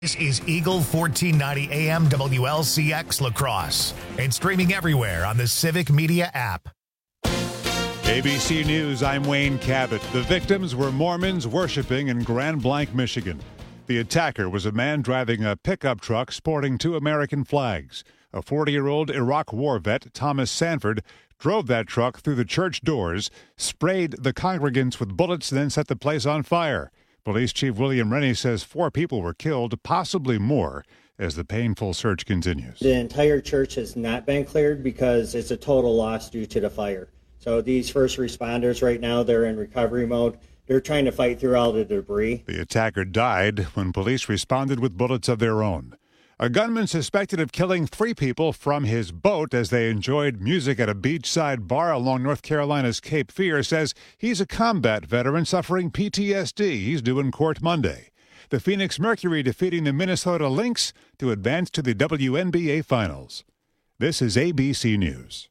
This is Eagle 1490 AM WLCX La Crosse and streaming everywhere on the Civic Media app. ABC News, I'm Wayne Cabot. The victims were Mormons worshiping in Grand Blanc, Michigan. The attacker was a man driving a pickup truck sporting two American flags. A 40-year-old Iraq War vet, Thomas Sanford, drove that truck through the church doors, sprayed the congregants with bullets, then set the place on fire. Police Chief William Rennie says 4 people were killed, possibly more, as the painful search continues. The entire church has not been cleared because it's a total loss due to the fire. So these first responders right now, they're in recovery mode. They're trying to fight through all the debris. The attacker died when police responded with bullets of their own. A gunman suspected of killing 3 people from his boat as they enjoyed music at a beachside bar along North Carolina's Cape Fear says he's a combat veteran suffering PTSD. He's due in court Monday. The Phoenix Mercury defeating the Minnesota Lynx to advance to the WNBA Finals. This is ABC News.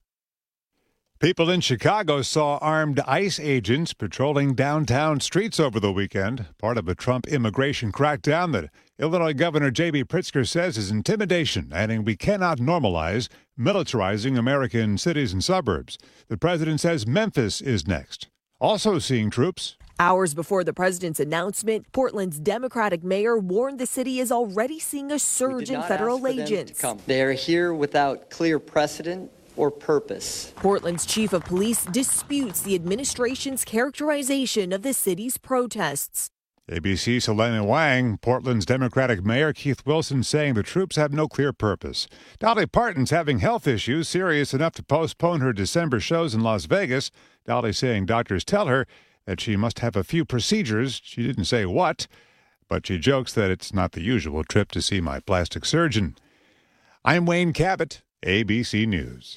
People in Chicago saw armed ICE agents patrolling downtown streets over the weekend, part of a Trump immigration crackdown that Illinois Governor J.B. Pritzker says is intimidation, adding we cannot normalize militarizing American cities and suburbs. The president says Memphis is next. Also seeing troops. Hours before the president's announcement, Portland's Democratic mayor warned the city is already seeing a surge in federal agents. They are here without clear precedent or purpose. Portland's chief of police disputes the administration's characterization of the city's protests. ABC Selena Wang, Portland's Democratic Mayor Keith Wilson saying the troops have no clear purpose. Dolly Parton's having health issues serious enough to postpone her December shows in Las Vegas. Dolly saying doctors tell her that she must have a few procedures. She didn't say what, but she jokes that it's not the usual trip to see my plastic surgeon. I'm Wayne Cabot, ABC News.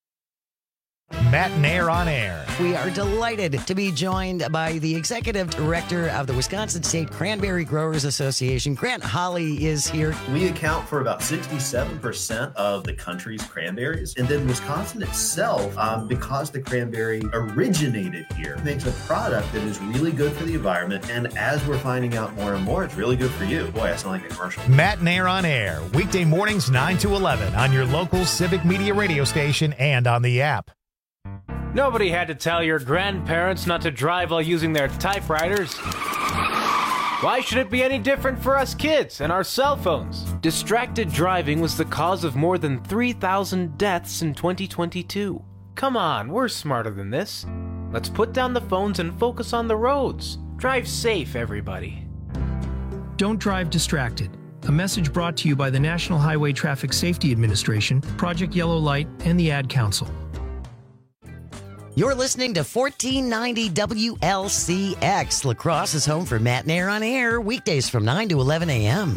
Matt Nair on air. We are delighted to be joined by the executive director of the Wisconsin State Cranberry Growers Association. Grant Holly is here. We account for about 67% of the country's cranberries. And then Wisconsin itself, because the cranberry originated here, makes a product that is really good for the environment. And as we're finding out more and more, it's really good for you. Boy, I sound like a commercial. Matt Nair on air. Weekday mornings 9 to 11 on your local Civic Media radio station and on the app. Nobody had to tell your grandparents not to drive while using their typewriters. Why should it be any different for us kids and our cell phones? Distracted driving was the cause of more than 3,000 deaths in 2022. Come on, we're smarter than this. Let's put down the phones and focus on the roads. Drive safe, everybody. Don't drive distracted. A message brought to you by the National Highway Traffic Safety Administration, Project Yellow Light, and the Ad Council. You're listening to 1490 WLCX. La Crosse is home for Matt Nair on air, weekdays from 9 to 11 a.m.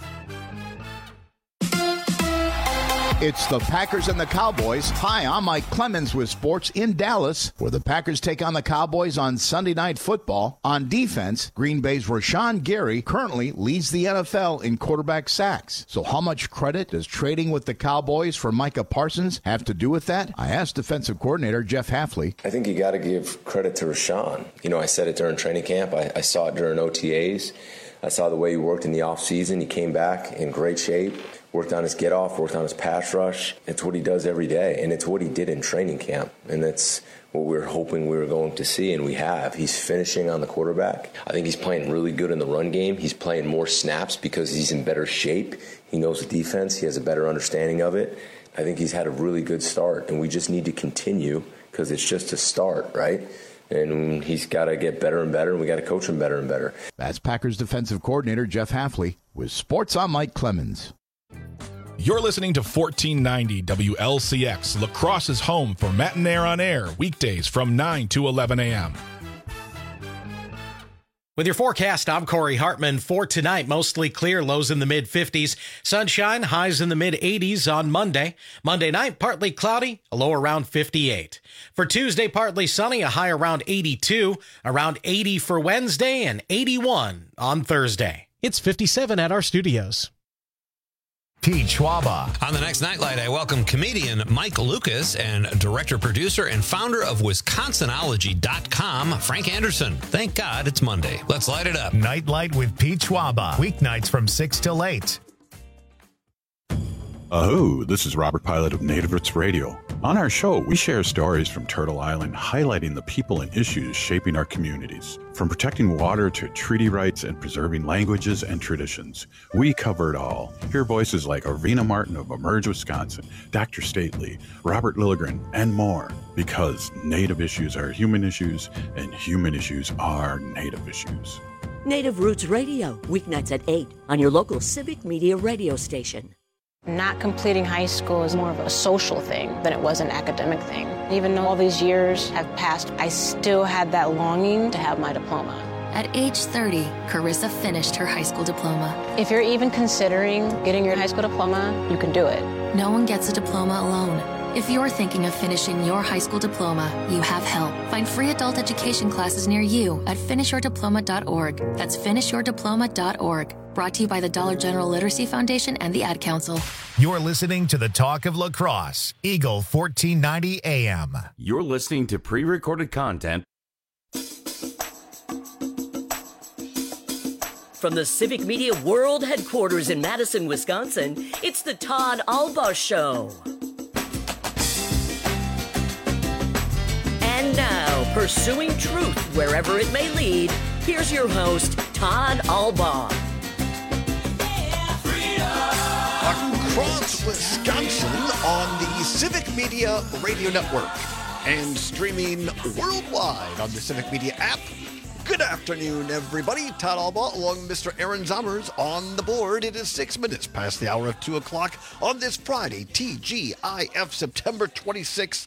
It's the Packers and the Cowboys. Hi, I'm Mike Clemens with sports in Dallas, where the Packers take on the Cowboys on Sunday Night Football. On defense, Green Bay's Rashawn Gary currently leads the NFL in quarterback sacks. So how much credit does trading with the Cowboys for Micah Parsons have to do with that? I asked defensive coordinator Jeff Hafley. I think you got to give credit to Rashawn. You know, I said it during training camp. I saw it during OTAs. I saw the way he worked in the offseason. He came back in great shape. Worked on his get-off, worked on his pass rush. It's what he does every day, and it's what he did in training camp. And that's what we were hoping we were going to see, and we have. He's finishing on the quarterback. I think he's playing really good in the run game. He's playing more snaps because he's in better shape. He knows the defense. He has a better understanding of it. I think he's had a really good start, and we just need to continue because it's just a start, right? And he's got to get better and better, and we got to coach him better and better. That's Packers defensive coordinator Jeff Hafley with Sports on Mike Clemens. You're listening to 1490 WLCX, La Crosse's home for Matt Nair on air, weekdays from 9 to 11 a.m. With your forecast, I'm Corey Hartman. For tonight, mostly clear, lows in the mid-50s. Sunshine, highs in the mid-80s on Monday. Monday night, partly cloudy, a low around 58. For Tuesday, partly sunny, a high around 82. Around 80 for Wednesday and 81 on Thursday. It's 57 at our studios. Pete Schwaba. On the next Nightlight, I welcome comedian Mike Lucas and director, producer, and founder of Wisconsinology.com, Frank Anderson. Thank God it's Monday. Let's light it up. Nightlight with Pete Schwaba. Weeknights from 6 till 8. Oh, this is Robert Pilot of Native Roots Radio. On our show, we share stories from Turtle Island, highlighting the people and issues shaping our communities. From protecting water to treaty rights and preserving languages and traditions, we cover it all. Hear voices like Arvina Martin of Emerge, Wisconsin, Dr. Stately, Robert Lilligren, and more. Because Native issues are human issues, and human issues are Native issues. Native Roots Radio, weeknights at 8 on your local civic media radio station. Not completing high school is more of a social thing than it was an academic thing. Even though all these years have passed, I still had that longing to have my diploma. At age 30, Carissa finished her high school diploma. If you're even considering getting your high school diploma, you can do it. No one gets a diploma alone. If you're thinking of finishing your high school diploma, you have help. Find free adult education classes near you at finishyourdiploma.org. That's finishyourdiploma.org. Brought to you by the Dollar General Literacy Foundation and the Ad Council. You're listening to the Talk of La Crosse, Eagle 1490 AM. You're listening to pre-recorded content. From the Civic Media World Headquarters in Madison, Wisconsin, it's the Todd Alba Show. And now, pursuing truth wherever it may lead, here's your host, Todd Alba. Across Wisconsin on the Civic Media Radio Network and streaming worldwide on the Civic Media app. Good afternoon, everybody. Todd Alba along with Mr. Aaron Zommers on the board. It is 6 minutes past the hour of 2 o'clock on this Friday, TGIF, September 26th,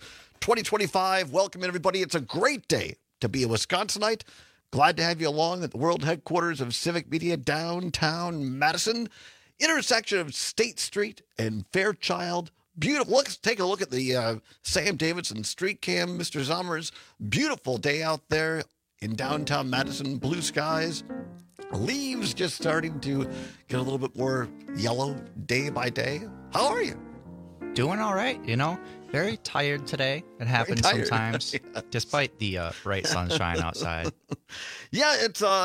2025. Welcome, everybody. It's a great day to be a Wisconsinite. Glad to have you along at the world headquarters of Civic Media, downtown Madison, intersection of State Street and Fairchild. Beautiful. Let's take a look at the Sam Davidson Street Cam, Mr. Zommers. Beautiful day out there in downtown Madison. Blue skies. Leaves just starting to get a little bit more yellow day by day. How are you? Doing all right, you know. Very tired today. It happens sometimes, yes. Despite the bright sunshine outside. Yeah,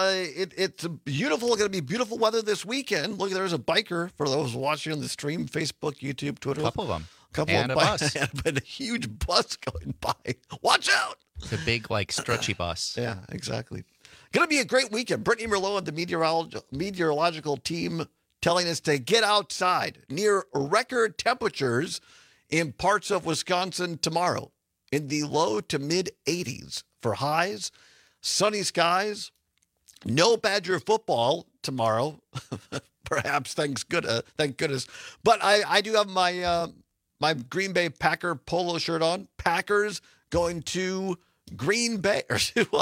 it's beautiful. Going to be beautiful weather this weekend. Look, there's a biker for those watching on the stream, Facebook, YouTube, Twitter. A couple of them. And a bus. And a huge bus going by. Watch out! The big, stretchy bus. Yeah, exactly. Going to be a great weekend. Brittany Merlot and the meteorological team telling us to get outside near record temperatures in parts of Wisconsin tomorrow in the low to mid 80s for highs, sunny skies, no Badger football tomorrow. Perhaps, thank goodness. But I do have my my Green Bay Packer polo shirt on. Packers going to Green Bay or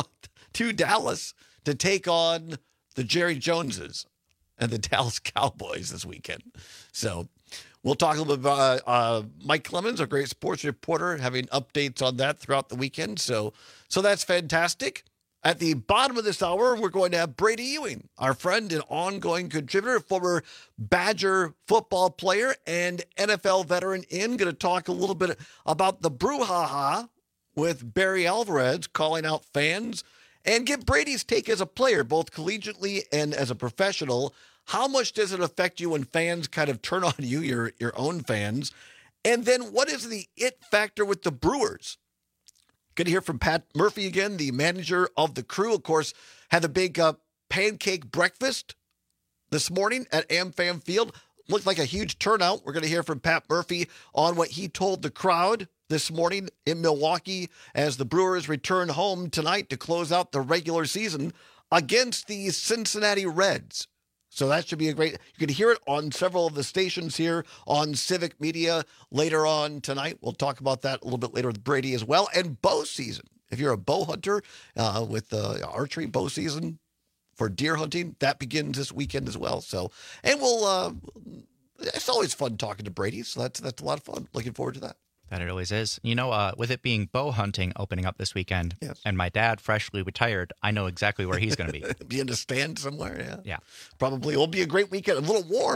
to Dallas to take on the Jerry Joneses and the Dallas Cowboys this weekend. So we'll talk a little bit about Mike Clemens, our great sports reporter, having updates on that throughout the weekend. So that's fantastic. At the bottom of this hour, we're going to have Brady Ewing, our friend and ongoing contributor, former Badger football player and NFL veteran, going to talk a little bit about the brouhaha with Barry Alvarez calling out fans and get Brady's take as a player, both collegiately and as a professional. How much does it affect you when fans kind of turn on you, your own fans? And then what is the it factor with the Brewers? Good to hear from Pat Murphy again, the manager of the Crew. Of course, had a big pancake breakfast this morning at AmFam Field. Looked like a huge turnout. We're going to hear from Pat Murphy on what he told the crowd this morning in Milwaukee as the Brewers return home tonight to close out the regular season against the Cincinnati Reds. So that should be a great, you can hear it on several of the stations here on Civic Media later on tonight. We'll talk about that a little bit later with Brady as well. And bow season. If you're a bow hunter with archery, bow season for deer hunting, that begins this weekend as well. So, and we'll, it's always fun talking to Brady. So that's a lot of fun. Looking forward to that. That it always is. You know, with it being bow hunting opening up this weekend, yes, and my dad freshly retired, I know exactly where he's going to be. Be in a stand somewhere, yeah. Yeah. Probably. It'll be a great weekend. A little warm,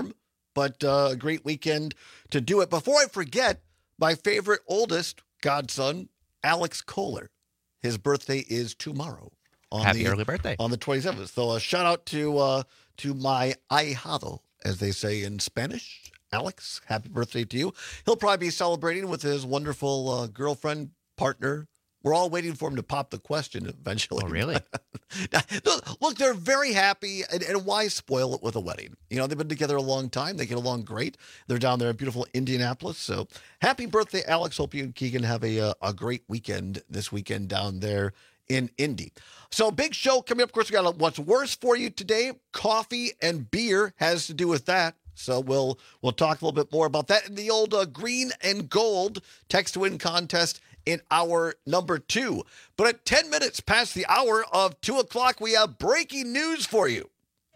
but a great weekend to do it. Before I forget, my favorite oldest godson, Alex Kohler. His birthday is tomorrow. Happy early birthday. On the 27th. So a shout out to my ahijado, as they say in Spanish. Alex, happy birthday to you. He'll probably be celebrating with his wonderful girlfriend, partner. We're all waiting for him to pop the question eventually. Oh, really? Look, they're very happy, and why spoil it with a wedding? You know, they've been together a long time. They get along great. They're down there in beautiful Indianapolis. So happy birthday, Alex. Hope you and Keegan have a great weekend this weekend down there in Indy. So big show coming up. Of course, we got what's worse for you today. Coffee and beer has to do with that. So we'll talk a little bit more about that in the old green and gold text to win contest in hour number 2. But at 10 minutes past the hour of 2 o'clock, we have breaking news for you.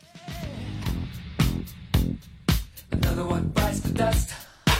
Another one bites the dust.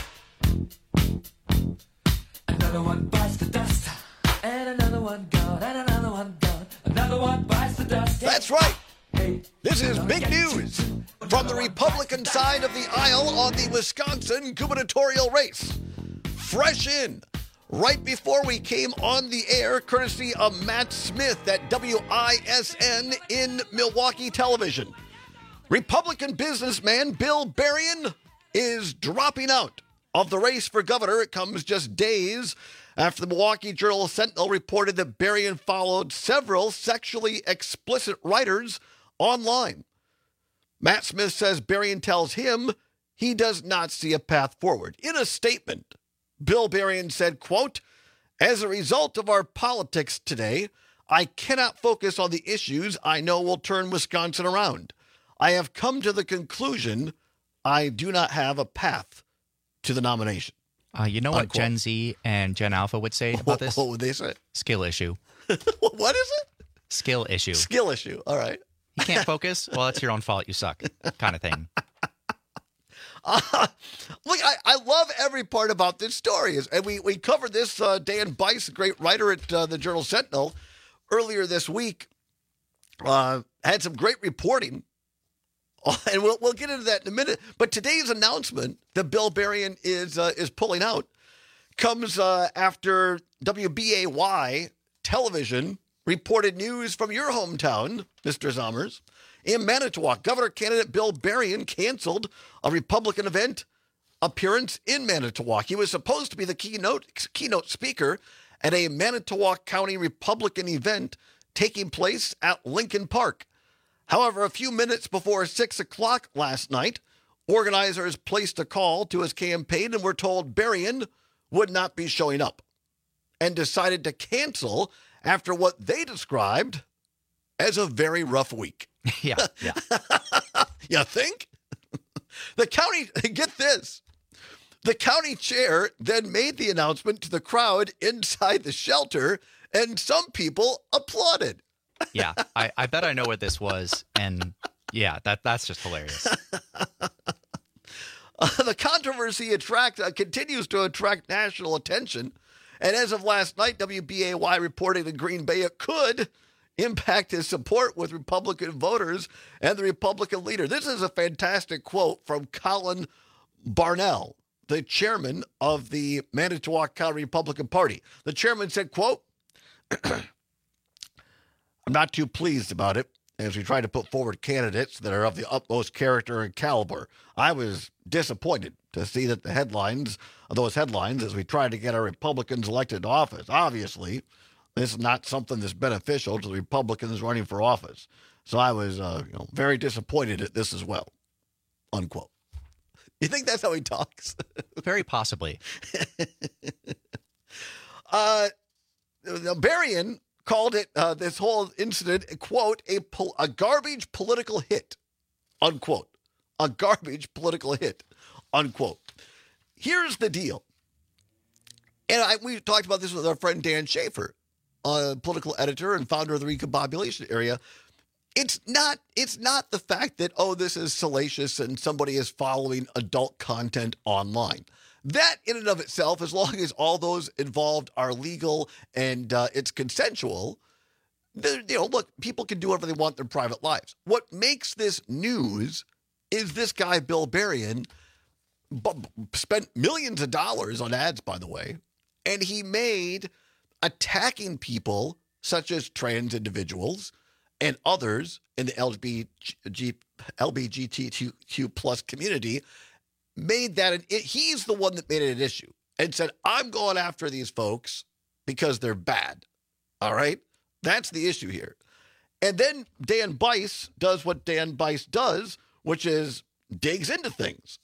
Another one bites the dust. And another one gone. And another one gone. Another one bites the dust. That's right. This is big news from the Republican side of the aisle on the Wisconsin gubernatorial race. Fresh in, right before we came on the air, courtesy of Matt Smith at WISN in Milwaukee Television. Republican businessman Bill Berrien is dropping out of the race for governor. It comes just days after the Milwaukee Journal-Sentinel reported that Berrien followed several sexually explicit writers online. Matt Smith says Berrien tells him he does not see a path forward. In a statement, Bill Berrien said, quote, "As a result of our politics today, I cannot focus on the issues I know will turn Wisconsin around. I have come to the conclusion I do not have a path to the nomination." You know what Gen Z and Gen Alpha would say about this? What would they say? Skill issue. What is it? Skill issue. Skill issue. All right. You can't focus? Well, it's your own fault. You suck, kind of thing. Look, I love every part about this story. And we covered this, Dan Bice, a great writer at the Journal-Sentinel, earlier this week, had some great reporting. And we'll get into that in a minute. But today's announcement that Bill Berrien is pulling out comes after WBAY television reported news from your hometown, Mr. Zommers. In Manitowoc, Governor candidate Bill Berrien canceled a Republican event appearance in Manitowoc. He was supposed to be the keynote speaker at a Manitowoc County Republican event taking place at Lincoln Park. However, a few minutes before 6 o'clock last night, organizers placed a call to his campaign and were told Berrien would not be showing up and decided to cancel after what they described as a very rough week. Yeah. You think? The county, get this, the county chair then made the announcement to the crowd inside the shelter, and some people applauded. Yeah, I bet I know what this was, and yeah, that's just hilarious. The controversy continues to attract national attention, and as of last night, WBAY reported in Green Bay it could impact his support with Republican voters and the Republican leader. This is a fantastic quote from Colin Barnell, the chairman of the Manitowoc County Republican Party. The chairman said, quote, "I'm not too pleased about it as we try to put forward candidates that are of the utmost character and caliber. I was disappointed to see that those headlines as we try to get our Republicans elected to office. Obviously, this is not something that's beneficial to the Republicans running for office. So I was very disappointed at this as well," unquote. You think that's how he talks? Very possibly. Berrien called it, this whole incident, quote, a garbage political hit, unquote. A garbage political hit, unquote. Here's the deal. And we talked about this with our friend Dan Schaefer, political editor and founder of the Recombobulation Area. It's not the fact that, this is salacious and somebody is following adult content online. That in and of itself, as long as all those involved are legal and it's consensual, look, people can do whatever they want in their private lives. What makes this news is this guy, Bill Berrien, spent millions of dollars on ads, by the way, and he made attacking people such as trans individuals and others in the LGBTQ plus community, made that he's the one that made it an issue and said, I'm going after these folks because they're bad. All right? That's the issue here. And then Dan Bice does what Dan Bice does, which is digs into things.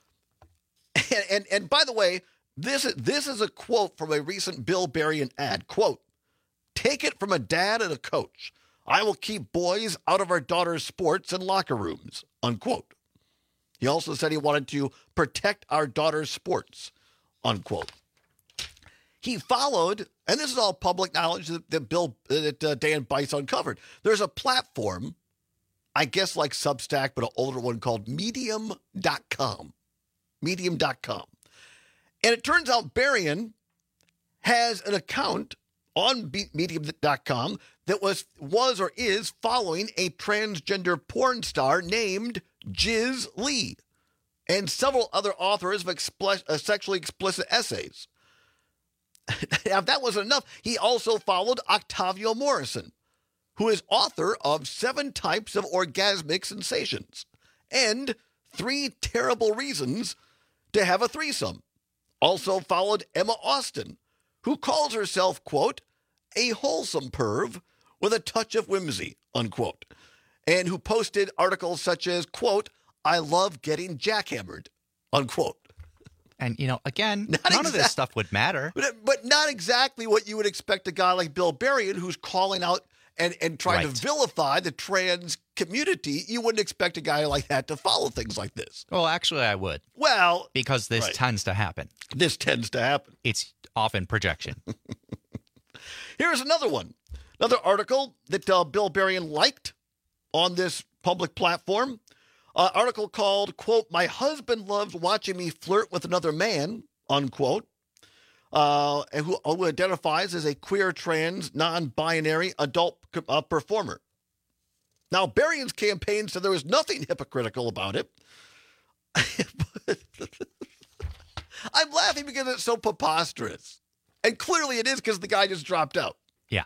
And by the way, this is a quote from a recent Bill Berrien ad. Quote, "Take it from a dad and a coach. I will keep boys out of our daughters' sports and locker rooms." Unquote. He also said he wanted to protect our daughters' sports. Unquote. He followed, and this is all public knowledge that Dan Bice uncovered. There's a platform, I guess like Substack, but an older one called Medium.com. Medium.com. And it turns out Berrien has an account on Medium.com that was or is following a transgender porn star named Jiz Lee and several other authors of sexually explicit essays. Now, if that wasn't enough, he also followed Octavio Morrison, who is author of 7 Types of Orgasmic Sensations and 3 Terrible Reasons to Have a Threesome. Also followed Emma Austin, who calls herself, quote, a wholesome perv with a touch of whimsy, unquote, and who posted articles such as, quote, I love getting jackhammered, unquote. And, again, none of this stuff would matter. But not exactly what you would expect a guy like Bill Berrien, who's calling out and trying to vilify the trans community. You wouldn't expect a guy like that to follow things like this. Well, actually, I would. Well, because this tends to happen. This tends to happen. It's often projection. Here's another one. Another article that Bill Berrien liked on this public platform. Article called, quote, my husband loves watching me flirt with another man, unquote, and who identifies as a queer, trans, non-binary adult performer. Now, Berrien's campaign said there was nothing hypocritical about it. I'm laughing because it's so preposterous. And clearly it is because the guy just dropped out. Yeah.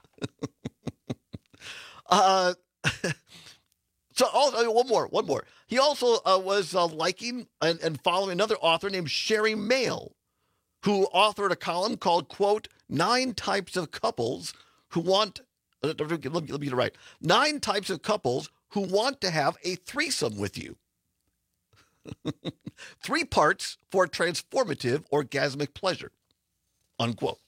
So also, one more. He also was liking and following another author named Sherry Mail, who authored a column called, quote, 9 Types of Couples Who Want, let me get it right, 9 Types of Couples Who Want to Have a Threesome with You. 3 parts for transformative orgasmic pleasure, unquote.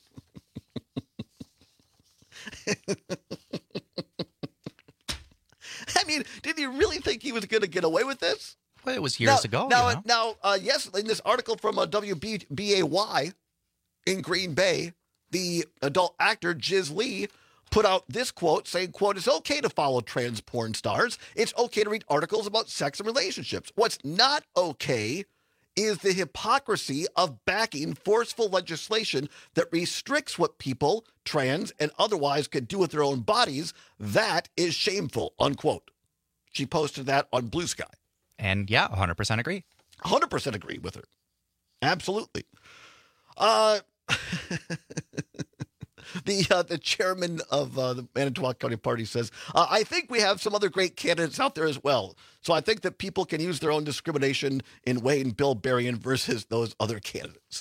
I mean, did you really think he was going to get away with this? Well, it was years ago. Yes, in this article from WBAY in Green Bay, the adult actor Jiz Lee put out this quote saying, quote, it's okay to follow trans porn stars. It's okay to read articles about sex and relationships. What's not okay is the hypocrisy of backing forceful legislation that restricts what people, trans and otherwise, can do with their own bodies. That is shameful, unquote. She posted that on Blue Sky. And yeah, 100% agree. 100% agree with her. Absolutely. The chairman of the Manitowoc County Party says, I think we have some other great candidates out there as well. So I think that people can use their own discrimination in weighing Bill Berrien versus those other candidates.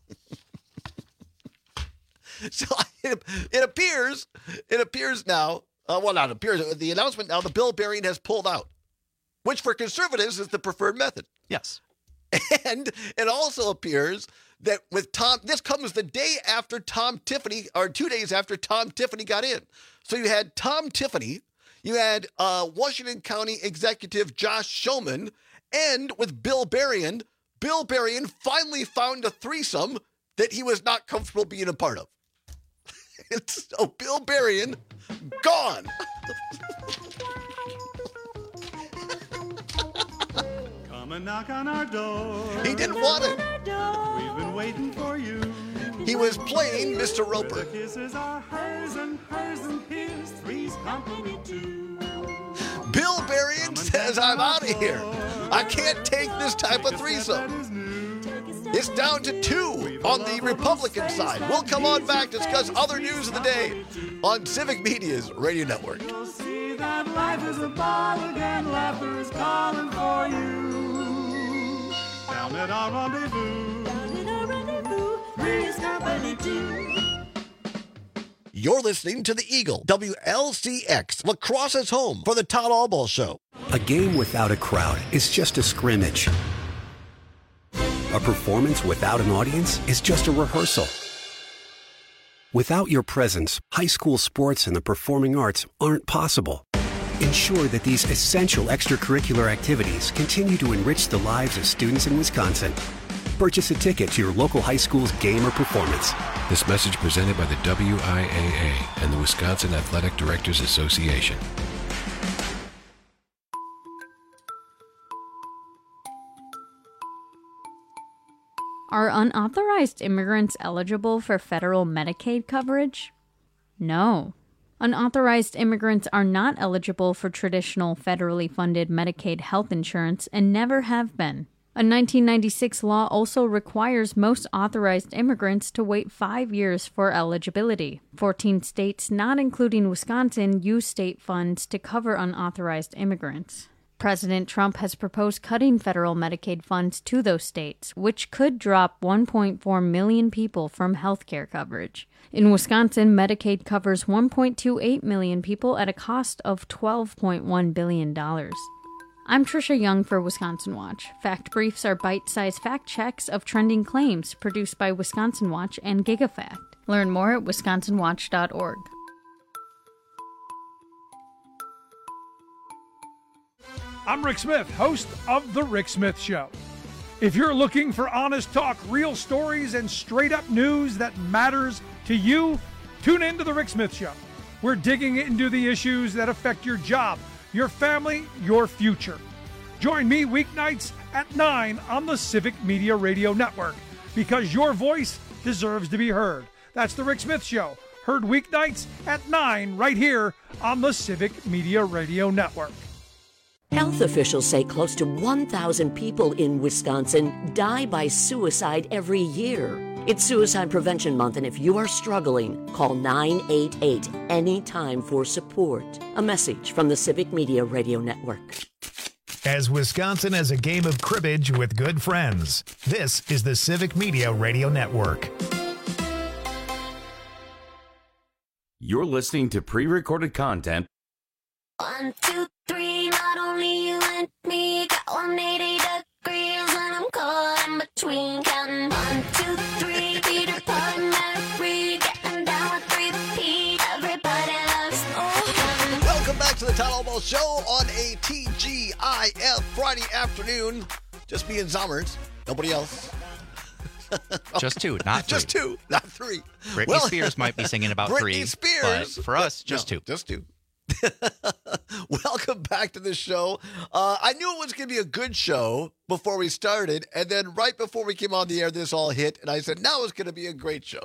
So it appears now, the announcement now, the Bill Berrien has pulled out, which for conservatives is the preferred method. Yes. And it also appears that with Tom, this comes the day after Tom Tiffany, or 2 days after Tom Tiffany got in. So you had Tom Tiffany, you had Washington County Executive Josh Shulman, and with Bill Berrien finally found a threesome that he was not comfortable being a part of. So Bill Berrien, gone. Come and knock on our door. He didn't want it. We've been waiting for you. He was playing Mr. Roper. The kisses are hers and his. Three's company too. Bill Berrien Barbarian says I'm out of here. I can't take this type of threesome. It's down to 2 on the Republican side. We'll come on back, discuss other news of the day on Civic Media's Radio Network. You'll see that life is a ball again, laughter is calling for you. Down at our rendezvous. Down at our rendezvous, Three's Company 2. You're listening to the Eagle, WLCX, Lacrosse's home for the Todd Albaugh Show. A game without a crowd is just a scrimmage. A performance without an audience is just a rehearsal. Without your presence, high school sports and the performing arts aren't possible. Ensure that these essential extracurricular activities continue to enrich the lives of students in Wisconsin. Purchase a ticket to your local high school's game or performance. This message presented by the WIAA and the Wisconsin Athletic Directors Association. Are unauthorized immigrants eligible for federal Medicaid coverage? No. Unauthorized immigrants are not eligible for traditional federally funded Medicaid health insurance and never have been. A 1996 law also requires most authorized immigrants to wait 5 years for eligibility. 14 states, not including Wisconsin, use state funds to cover unauthorized immigrants. President Trump has proposed cutting federal Medicaid funds to those states, which could drop 1.4 million people from health care coverage. In Wisconsin, Medicaid covers 1.28 million people at a cost of $12.1 billion. I'm Trisha Young for Wisconsin Watch. Fact Briefs are bite-sized fact checks of trending claims produced by Wisconsin Watch and GigaFact. Learn more at wisconsinwatch.org. I'm Rick Smith, host of The Rick Smith Show. If you're looking for honest talk, real stories, and straight-up news that matters to you, tune in to The Rick Smith Show. We're digging into the issues that affect your job, your family, your future. Join me weeknights at 9 on the Civic Media Radio Network, because your voice deserves to be heard. That's The Rick Smith Show, heard weeknights at 9 right here on the Civic Media Radio Network. Health officials say close to 1,000 people in Wisconsin die by suicide every year. It's Suicide Prevention Month, and if you are struggling, call 988 anytime for support. A message from the Civic Media Radio Network. As Wisconsin has a game of cribbage with good friends, this is the Civic Media Radio Network. You're listening to pre-recorded content. 1, 2, 3, not only you and me, got 180 degrees, and I'm caught in between, counting 1, 2, 3, Peter Pan, Mary, getting down with 3P, everybody loves, Welcome back to the Todd Albaugh Show on a TGIF Friday afternoon. Just me and Zommers, nobody else. Just 2, not 3. Just 2, not 3. Britney Spears might be singing about 3. Britney Spears. But for us, just 2. Just 2. Welcome back to the show. I knew it was going to be a good show before we started, and then right before we came on the air, this all hit, and I said, now it's going to be a great show.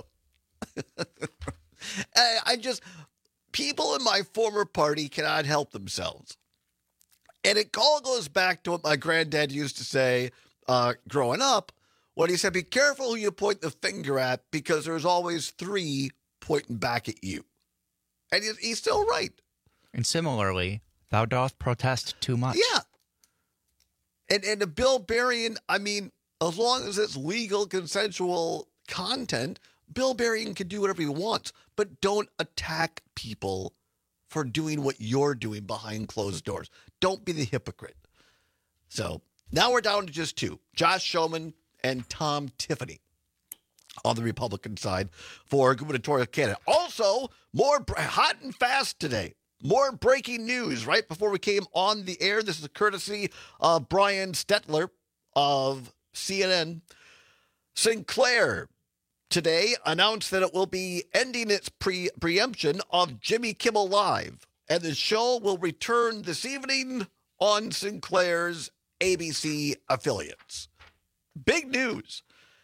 People in my former party cannot help themselves. And it all goes back to what my granddad used to say growing up, when he said, be careful who you point the finger at, because there's always 3 pointing back at you. And he's still right. And similarly, thou doth protest too much. Yeah. And the Bill Berrien, I mean, as long as it's legal, consensual content, Bill Berrien can do whatever he wants, but don't attack people for doing what you're doing behind closed doors. Don't be the hypocrite. So now we're down to just 2, Josh Schoeman and Tom Tiffany on the Republican side for gubernatorial candidate. Also, more hot and fast today. More breaking news right before we came on the air. This is a courtesy of Brian Stetler of CNN. Sinclair today announced that it will be ending its preemption of Jimmy Kimmel Live, and the show will return this evening on Sinclair's ABC affiliates. Big news.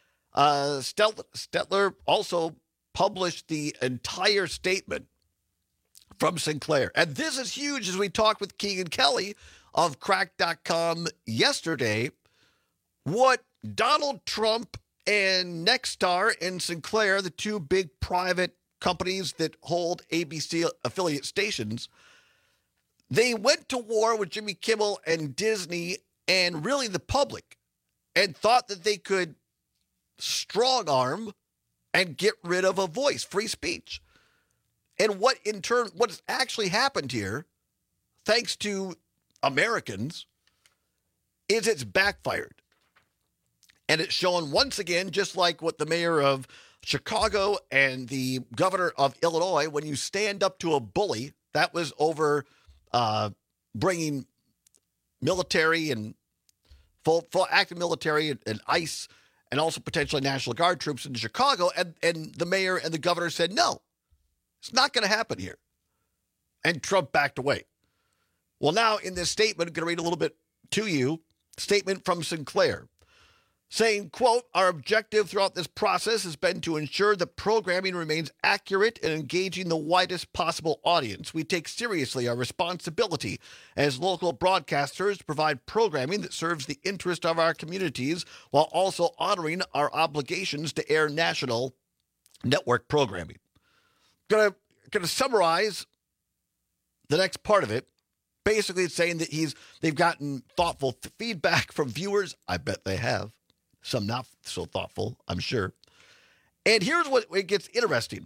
Stetler also published the entire statement from Sinclair. And this is huge as we talked with Keegan Kelly of Crack.com yesterday what Donald Trump and Nexstar and Sinclair, the two big private companies that hold ABC affiliate stations, they went to war with Jimmy Kimmel and Disney and really the public and thought that they could strong arm and get rid of a voice, free speech. And what has actually happened here, thanks to Americans, is it's backfired. And it's shown once again, just like what the mayor of Chicago and the governor of Illinois, when you stand up to a bully, that was over bringing military and full active military and ICE and also potentially National Guard troops into Chicago. And the mayor and the governor said, no, it's not going to happen here. And Trump backed away. Well, now in this statement, I'm going to read a little bit to you, statement from Sinclair. Saying, quote, our objective throughout this process has been to ensure that programming remains accurate and engaging the widest possible audience. We take seriously our responsibility as local broadcasters to provide programming that serves the interest of our communities while also honoring our obligations to air national network programming. Gonna summarize the next part of it. Basically, it's saying that they've gotten thoughtful feedback from viewers. I bet they have. Some not so thoughtful, I'm sure. And here's what it gets interesting.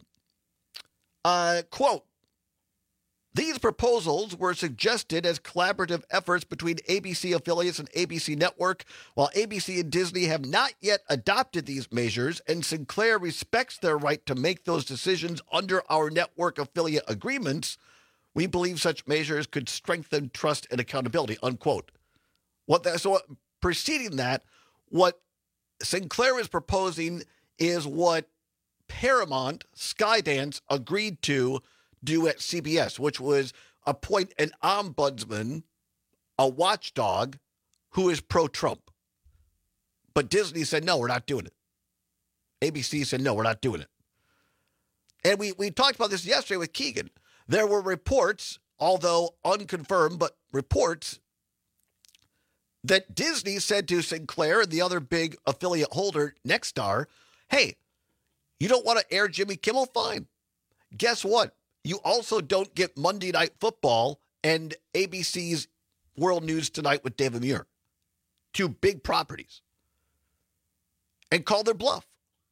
Quote, these proposals were suggested as collaborative efforts between ABC affiliates and ABC Network. While ABC and Disney have not yet adopted these measures, and Sinclair respects their right to make those decisions under our network affiliate agreements, we believe such measures could strengthen trust and accountability, unquote. Preceding that, what Sinclair is proposing is what Paramount, Skydance, agreed to do at CBS, which was appoint an ombudsman, a watchdog, who is pro-Trump. But Disney said, no, we're not doing it. ABC said, no, we're not doing it. And we talked about this yesterday with Keegan. There were reports, although unconfirmed, but reports that Disney said to Sinclair and the other big affiliate holder, Nexstar, hey, you don't want to air Jimmy Kimmel? Fine. Guess what? You also don't get Monday Night Football and ABC's World News Tonight with David Muir. Two big properties. And call their bluff.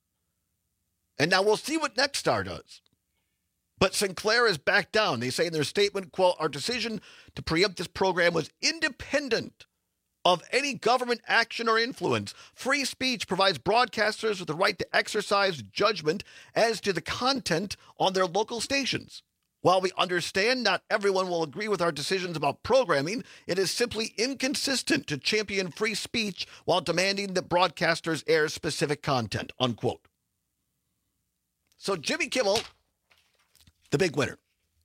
And now we'll see what Nexstar does. But Sinclair has backed down. They say in their statement, quote, our decision to preempt this program was independent of any government action or influence. Free speech provides broadcasters with the right to exercise judgment as to the content on their local stations. While we understand not everyone will agree with our decisions about programming, it is simply inconsistent to champion free speech while demanding that broadcasters air specific content, unquote. So Jimmy Kimmel, the big winner.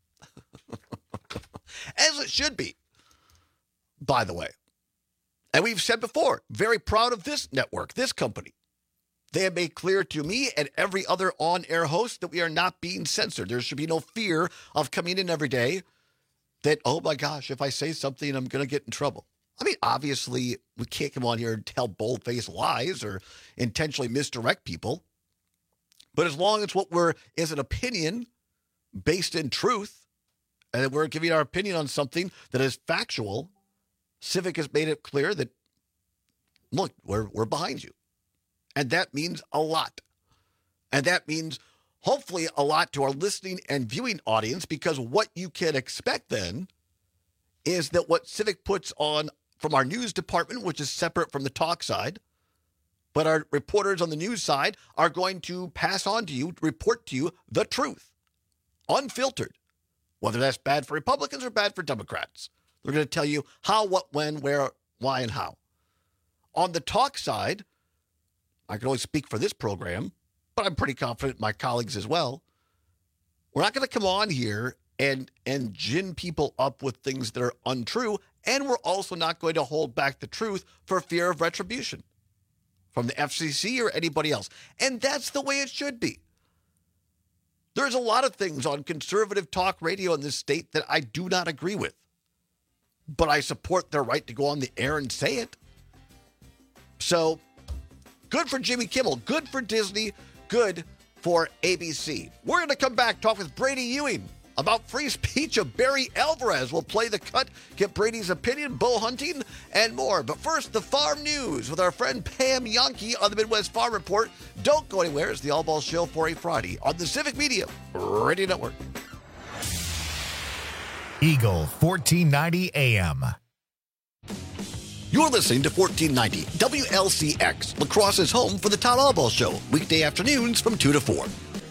As it should be, by the way. And we've said before, very proud of this network, this company. They have made clear to me and every other on-air host that we are not being censored. There should be no fear of coming in every day that, oh my gosh, if I say something, I'm going to get in trouble. I mean, obviously, we can't come on here and tell bold-faced lies or intentionally misdirect people. But as long as what is an opinion based in truth, and we're giving our opinion on something that is factual, Civic has made it clear that, look, we're behind you. And that means a lot. And that means hopefully a lot to our listening and viewing audience, because what you can expect then is that what Civic puts on from our news department, which is separate from the talk side, but our reporters on the news side are going to pass on to you, report to you the truth, unfiltered, whether that's bad for Republicans or bad for Democrats. They're going to tell you how, what, when, where, why, and how. On the talk side, I can only speak for this program, but I'm pretty confident my colleagues as well. We're not going to come on here and gin people up with things that are untrue, and we're also not going to hold back the truth for fear of retribution from the FCC or anybody else. And that's the way it should be. There's a lot of things on conservative talk radio in this state that I do not agree with. but I support their right to go on the air and say it. So, good for Jimmy Kimmel, good for Disney, good for ABC. We're going to come back, talk with Brady Ewing about free speech of Barry Alvarez. We'll play the cut, get Brady's opinion, bow hunting, and more. But first, the farm news with our friend Pam Yankee on the Midwest Farm Report. Don't go anywhere. It's the All Ball Show for a Friday on the Civic Media Radio Network. Eagle 1490 AM. You're listening to 1490 WLCX, La Crosse's home for the Town All Ball Show, weekday afternoons from 2 to 4.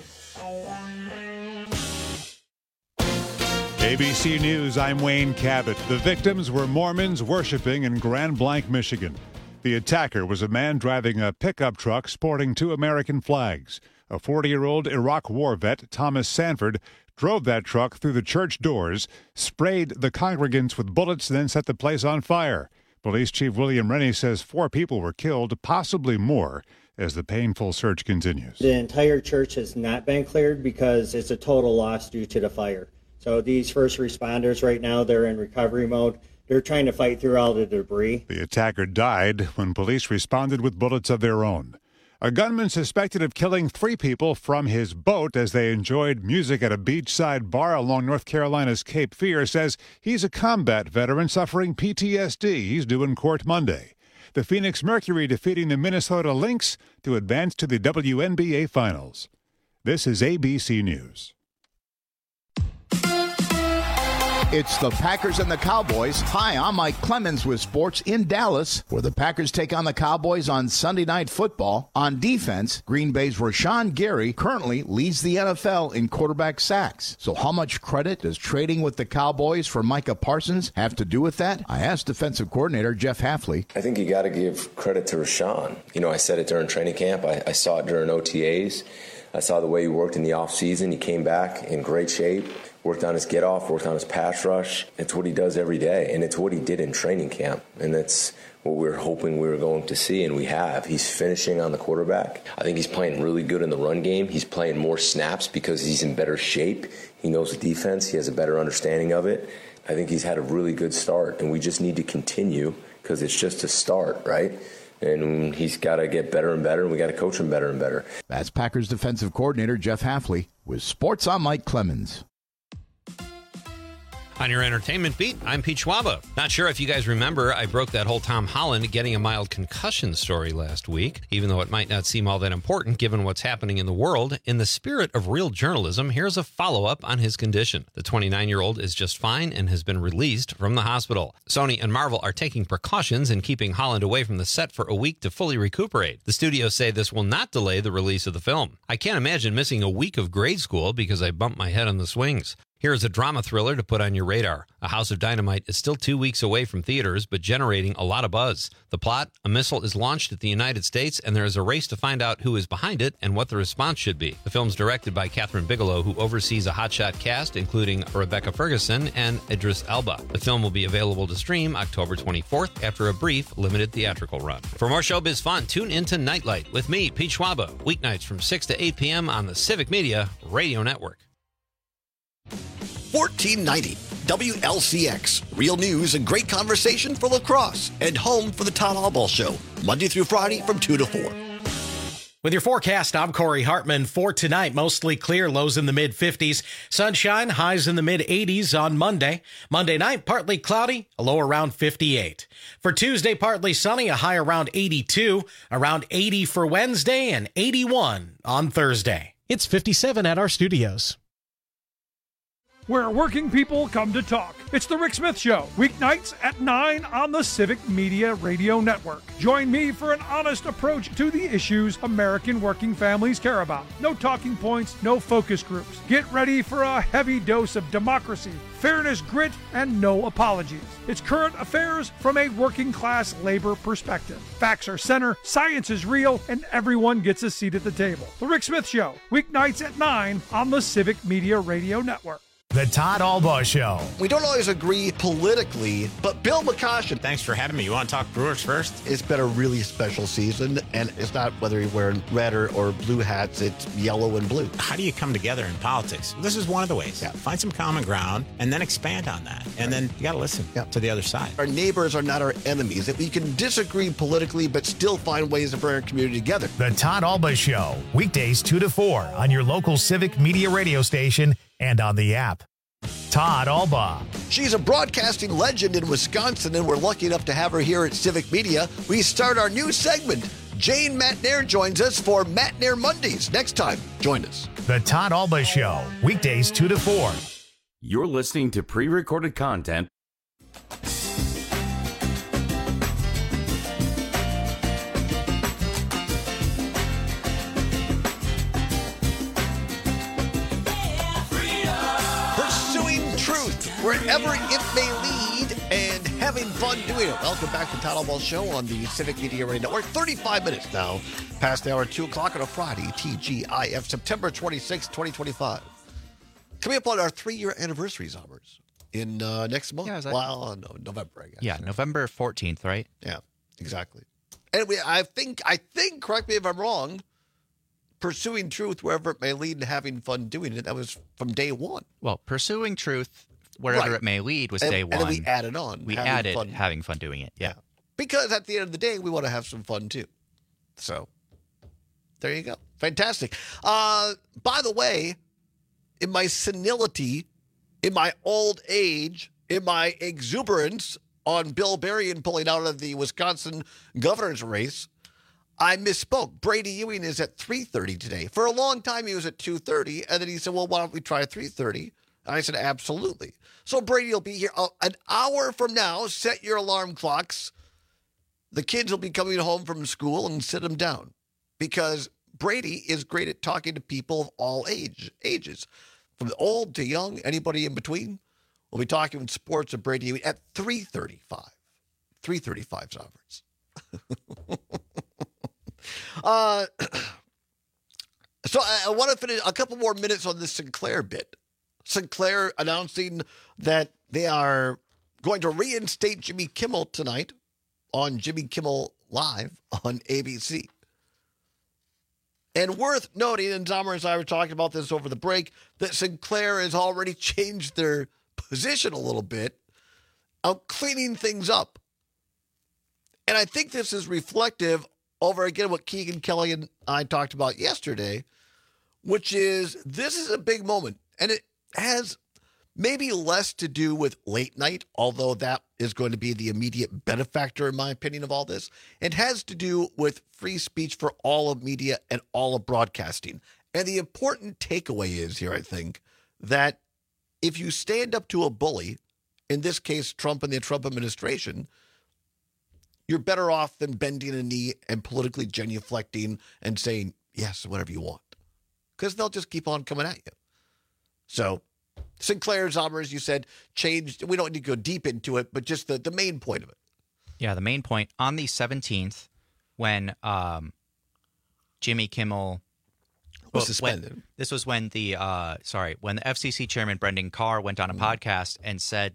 ABC News, I'm Wayne Cabot. The victims were Mormons worshiping in Grand Blanc, Michigan. The attacker was a man driving a pickup truck sporting 2 American flags. A 40-year-old Iraq War vet, Thomas Sanford, drove that truck through the church doors, sprayed the congregants with bullets, then set the place on fire. Police Chief William Rennie says 4 people were killed, possibly more, as the painful search continues. The entire church has not been cleared because it's a total loss due to the fire. So these first responders right now, they're in recovery mode. They're trying to fight through all the debris. The attacker died when police responded with bullets of their own. A gunman suspected of killing 3 people from his boat as they enjoyed music at a beachside bar along North Carolina's Cape Fear says he's a combat veteran suffering PTSD. He's due in court Monday. The Phoenix Mercury defeating the Minnesota Lynx to advance to the WNBA Finals. This is ABC News. It's the Packers and the Cowboys. Hi, I'm Mike Clemens with sports in Dallas, where the Packers take on the Cowboys on Sunday Night Football. On defense, Green Bay's Rashawn Gary currently leads the NFL in quarterback sacks. So how much credit does trading with the Cowboys for Micah Parsons have to do with that? I asked defensive coordinator Jeff Hafley. I think you got to give credit to Rashawn. You know, I said it during training camp. I saw it during OTAs. I saw the way he worked in the offseason. He came back in great shape. Worked on his get-off, worked on his pass rush. It's what he does every day, and it's what he did in training camp, and that's what we were hoping we were going to see, and we have. He's finishing on the quarterback. I think he's playing really good in the run game. He's playing more snaps because he's in better shape. He knows the defense. He has a better understanding of it. I think he's had a really good start, and we just need to continue because it's just a start, right? And he's got to get better and better, and we got to coach him better and better. That's Packers defensive coordinator Jeff Hafley with Sports on Mike Clemens. On your entertainment beat, I'm Pete Schwaba. Not sure if you guys remember, I broke that whole Tom Holland getting a mild concussion story last week. Even though it might not seem all that important given what's happening in the world, in the spirit of real journalism, here's a follow-up on his condition. The 29-year-old is just fine and has been released from the hospital. Sony and Marvel are taking precautions in keeping Holland away from the set for a week to fully recuperate. The studios say this will not delay the release of the film. I can't imagine missing a week of grade school because I bumped my head on the swings. Here's a drama thriller to put on your radar. A House of Dynamite is still 2 weeks away from theaters, but generating a lot of buzz. The plot, a missile is launched at the United States, and there is a race to find out who is behind it and what the response should be. The film's directed by Catherine Bigelow, who oversees a hotshot cast, including Rebecca Ferguson and Idris Elba. The film will be available to stream October 24th after a brief, limited theatrical run. For more showbiz fun, tune into Nightlight with me, Pete Schwaba, weeknights from 6 to 8 p.m. on the Civic Media Radio Network. 1490 WLCX, real news and great conversation for La Crosse, and home for the Town All Ball Show, Monday through Friday from 2 to 4. With your forecast, I'm Corey Hartman. For tonight, mostly clear, lows in the mid-50s. Sunshine, highs in the mid-80s on Monday. Monday night, partly cloudy, a low around 58. For Tuesday, partly sunny, a high around 82. Around 80 for Wednesday and 81 on Thursday. It's 57 at our studios. Where working people come to talk. It's The Rick Smith Show, weeknights at 9 on the Civic Media Radio Network. Join me for an honest approach to the issues American working families care about. No talking points, no focus groups. Get ready for a heavy dose of democracy, fairness, grit, and no apologies. It's current affairs from a working class labor perspective. Facts are center, science is real, and everyone gets a seat at the table. The Rick Smith Show, weeknights at 9 on the Civic Media Radio Network. The Todd Albaugh Show. We don't always agree politically, but Bill McCoshen. Thanks for having me. You want to talk Brewers first? It's been a really special season, and it's not whether you're wearing red or blue hats, it's yellow and blue. How do you come together in politics? This is one of the ways. Yeah. Find some common ground and then expand on that. And then you got to listen to the other side. Our neighbors are not our enemies. If we can disagree politically, but still find ways to bring our community together. The Todd Albaugh Show, weekdays 2 to 4 on your local Civic Media radio station and on the app. Todd Albaugh. She's a broadcasting legend in Wisconsin, and we're lucky enough to have her here at Civic Media. We start our new segment. Jane Matnair joins us for Matnair Mondays. Next time, join us. The Todd Albaugh Show, weekdays 2 to 4. You're listening to pre-recorded content. Wherever it may lead, and having fun doing it. Welcome back to Todd Albaugh Show on the Civic Media Radio Network. 35 minutes now past the hour 2 o'clock on a Friday, TGIF, September 26, 2025. Coming up on our 3-year anniversary, Zombers, in next month. Yeah, no, November, I guess. Yeah, November 14th, right? Yeah, exactly. And I think, correct me if I'm wrong, pursuing truth wherever it may lead and having fun doing it, that was from day one. Well, pursuing truth wherever it may lead was day one. And then we added on. We added having fun doing it. Yeah. Because at the end of the day, we want to have some fun too. So there you go. Fantastic. By the way, in my senility, in my old age, in my exuberance on Bill Berrien pulling out of the Wisconsin governor's race, I misspoke. Brady Ewing is at 3:30 today. For a long time, he was at 2:30, and then he said, well, why don't we try 3:30? And I said, absolutely. So Brady will be here an hour from now. Set your alarm clocks. The kids will be coming home from school, and sit them down. Because Brady is great at talking to people of all ages. From old to young, anybody in between. We'll be talking sports with Brady Ewing at 3:35. 3:35, Sovereigns. So I want to finish a couple more minutes on this Sinclair bit. Sinclair announcing that they are going to reinstate Jimmy Kimmel tonight on Jimmy Kimmel Live on ABC. And worth noting, and Dahmer and I were talking about this over the break, that Sinclair has already changed their position a little bit of cleaning things up. And I think this is reflective over again what Keegan Kelly and I talked about yesterday, which is this is a big moment. And it has maybe less to do with late night, although that is going to be the immediate benefactor, in my opinion, of all this. It has to do with free speech for all of media and all of broadcasting. And the important takeaway is here, I think, that if you stand up to a bully, in this case, Trump and the Trump administration, you're better off than bending a knee and politically genuflecting and saying, yes, whatever you want. Because they'll just keep on coming at you. So Sinclair's Zombers, as you said, changed. We don't need to go deep into it, but just the main point of it. Yeah, the main point. On the 17th, when Jimmy Kimmel was suspended. This was when the when the FCC chairman Brendan Carr went on a podcast and said,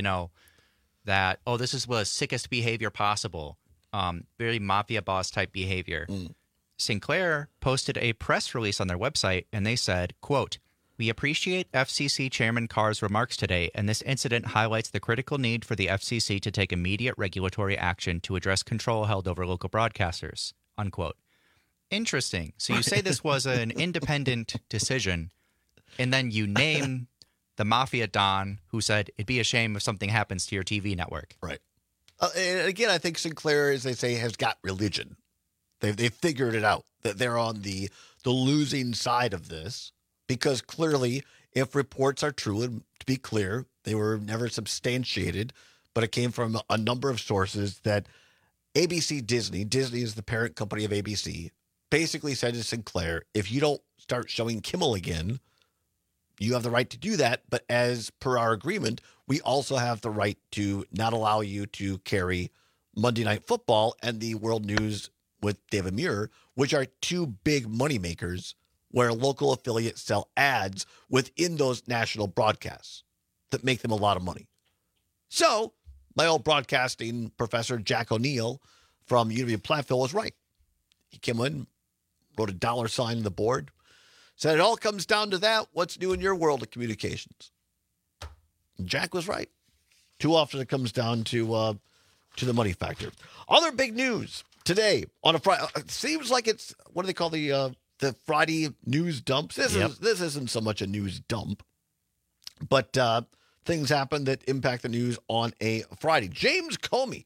that, this is the sickest behavior possible, very mafia boss type behavior. Sinclair posted a press release on their website, and they said, quote, "We appreciate FCC Chairman Carr's remarks today, and this incident highlights the critical need for the FCC to take immediate regulatory action to address control held over local broadcasters," unquote. Interesting. So you say this was an independent decision, and then you name the mafia don who said it'd be a shame if something happens to your TV network. Right. And again, I think Sinclair, as they say, has got religion. They've figured it out, that they're on the losing side of this, because clearly, if reports are true, and to be clear, they were never substantiated, but it came from a number of sources that ABC Disney is the parent company of ABC, basically said to Sinclair, if you don't start showing Kimmel again, you have the right to do that, but as per our agreement, we also have the right to not allow you to carry Monday Night Football and the World News with David Muir, which are two big moneymakers where local affiliates sell ads within those national broadcasts that make them a lot of money. So my old broadcasting professor, Jack O'Neill from University of Platteville, was right. He came in, wrote a $ on the board, said it all comes down to that. What's new in your world of communications? And Jack was right. Too often it comes down to the money factor. Other big news today on a Friday. It seems like it's, what do they call the Friday news dumps? This isn't so much a news dump, but things happen that impact the news on a Friday. James Comey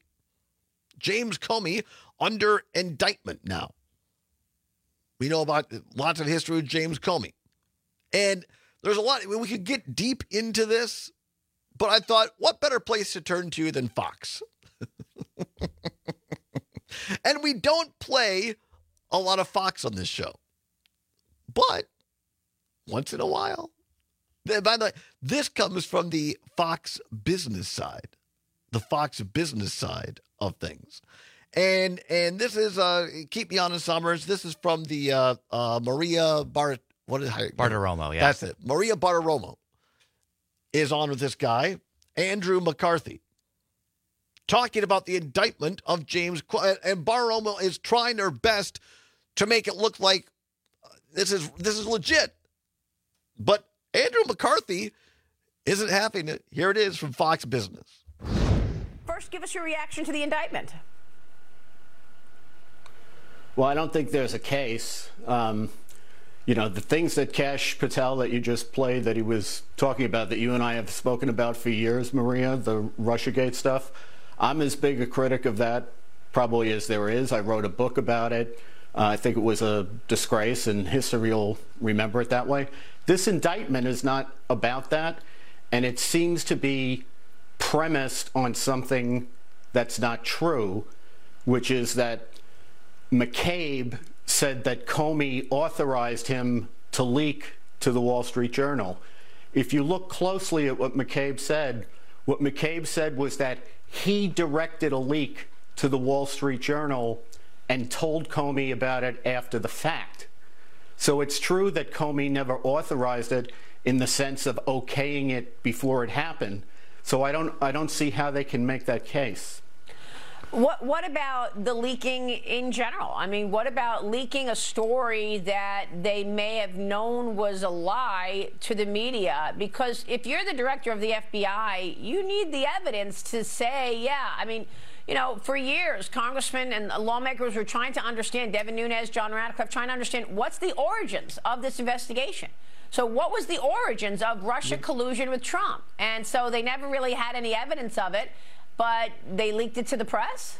under indictment now. We know about lots of history with James Comey. And there's a lot. We could get deep into this, but I thought, what better place to turn to than Fox? And we don't play a lot of Fox on this show. But once in a while. By the way, this comes from the Fox business side. The Fox business side of things. And this is, keep me honest, Summers, this is from the Maria Bartiromo, yeah. That's it. Maria Bartiromo is on with this guy, Andrew McCarthy, talking about the indictment of James. And Bartiromo is trying her best to make it look like this is legit. But Andrew McCarthy isn't having it. Here it is from Fox Business. First, give us your reaction to the indictment. Well, I don't think there's a case. The things that Kash Patel that you just played that he was talking about that you and I have spoken about for years, Maria, the Russiagate stuff, I'm as big a critic of that probably as there is. I wrote a book about it. I think it was a disgrace, and history will remember it that way. This indictment is not about that, and it seems to be premised on something that's not true, which is that McCabe said that Comey authorized him to leak to the Wall Street Journal. If you look closely at what McCabe said was that he directed a leak to the Wall Street Journal and told Comey about it after the fact. So it's true that Comey never authorized it in the sense of okaying it before it happened. So I don't see how they can make that case. What about the leaking in general? I mean, what about leaking a story that they may have known was a lie to the media? Because if you're the director of the FBI, you need the evidence to say, yeah, I mean, for years, congressmen and lawmakers were trying to understand, Devin Nunes, John Ratcliffe, trying to understand what's the origins of this investigation. So what was the origins of Russia collusion with Trump? And so they never really had any evidence of it, but they leaked it to the press?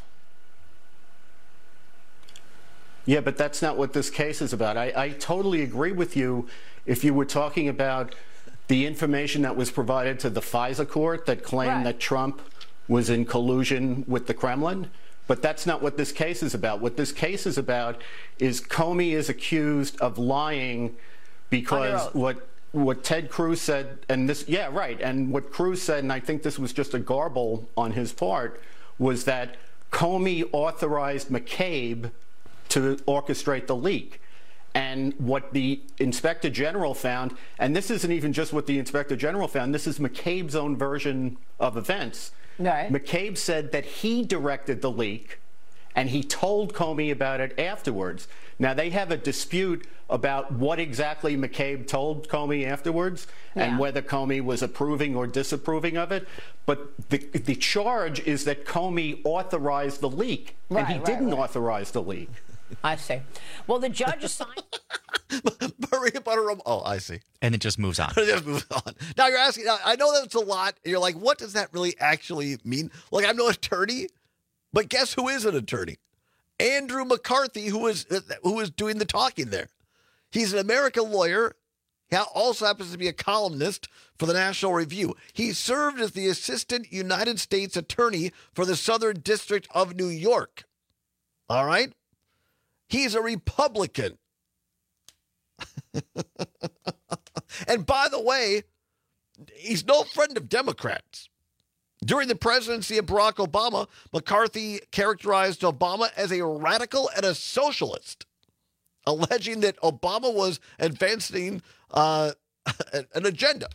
Yeah, but that's not what this case is about. I totally agree with you if you were talking about the information that was provided to the FISA court that claimed that Trump was in collusion with the Kremlin. But that's not what this case is about. What this case is about is Comey is accused of lying because what Ted Cruz said, and this, and what Cruz said, and I think this was just a garble on his part, was that Comey authorized McCabe to orchestrate the leak. And what the Inspector General found, and this isn't even just what the Inspector General found, this is McCabe's own version of events. Right. McCabe said that he directed the leak, and he told Comey about it afterwards. Now, they have a dispute about what exactly McCabe told Comey afterwards and whether Comey was approving or disapproving of it. But the charge is that Comey authorized the leak, and he didn't authorize the leak. I see. Well, the judge assigned... Maria Bartiromo. Oh, I see. And it just moves on. It just moves on. Now, you're asking, I know that's a lot, and you're like, what does that really actually mean? Like, I'm no attorney, but guess who is an attorney? Andrew McCarthy, who is doing the talking there. He's an American lawyer. He also happens to be a columnist for the National Review. He served as the Assistant United States Attorney for the Southern District of New York. All right? He's a Republican. And by the way, he's no friend of Democrats. During the presidency of Barack Obama, McCarthy characterized Obama as a radical and a socialist. alleging that Obama was advancing an agenda.